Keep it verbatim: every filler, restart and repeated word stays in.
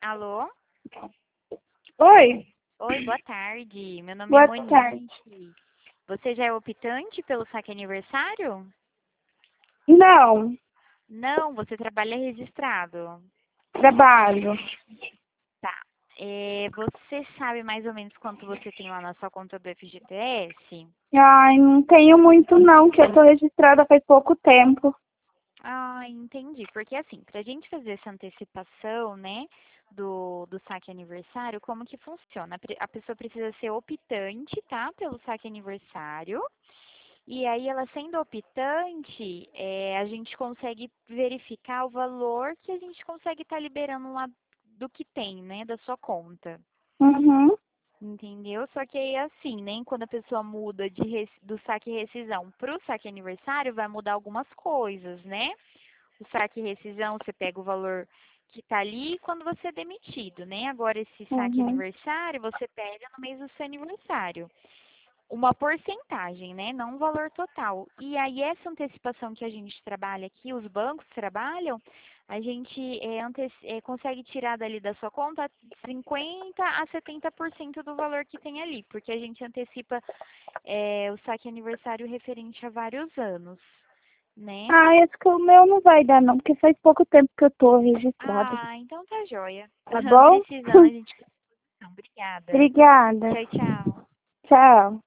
Alô? Oi, Oi, boa tarde. Meu nome é boa Monique. tarde. Você já é optante pelo saque aniversário? Não, Não, você trabalha registrado. trabalho. Tá. É, você sabe mais ou menos quanto você tem lá na sua conta do F G T S? Ai, não tenho muito não, que eu tô registrada faz pouco tempo. Ah, entendi. Porque assim, pra gente fazer essa antecipação, né, do, do saque aniversário, como que funciona? A pre- a pessoa precisa ser optante, tá, pelo saque aniversário. E aí, ela sendo optante, é, a gente consegue verificar o valor que a gente consegue estar liberando lá do que tem, né, da sua conta. Uhum, Entendeu? Só que aí, assim, né, quando a pessoa muda de res- do saque rescisão para o saque aniversário, vai mudar algumas coisas, né? O saque rescisão, você pega o valor que está ali quando você é demitido, né? Agora, esse saque uhum, aniversário, você pega no mês do seu aniversário uma porcentagem, né? Não um valor total. E aí, essa antecipação que a gente trabalha aqui, os bancos trabalham, a gente é, ante- é, consegue tirar dali da sua conta cinquenta a setenta por cento do valor que tem ali, porque a gente antecipa é, o saque aniversário referente a vários anos, né? Ai, acho que o meu não vai dar não, porque faz pouco tempo que eu tô registrada. Ah, então tá joia. Tá bom? Precisando, a gente. Obrigada. Obrigada. Tchau, tchau. Tchau.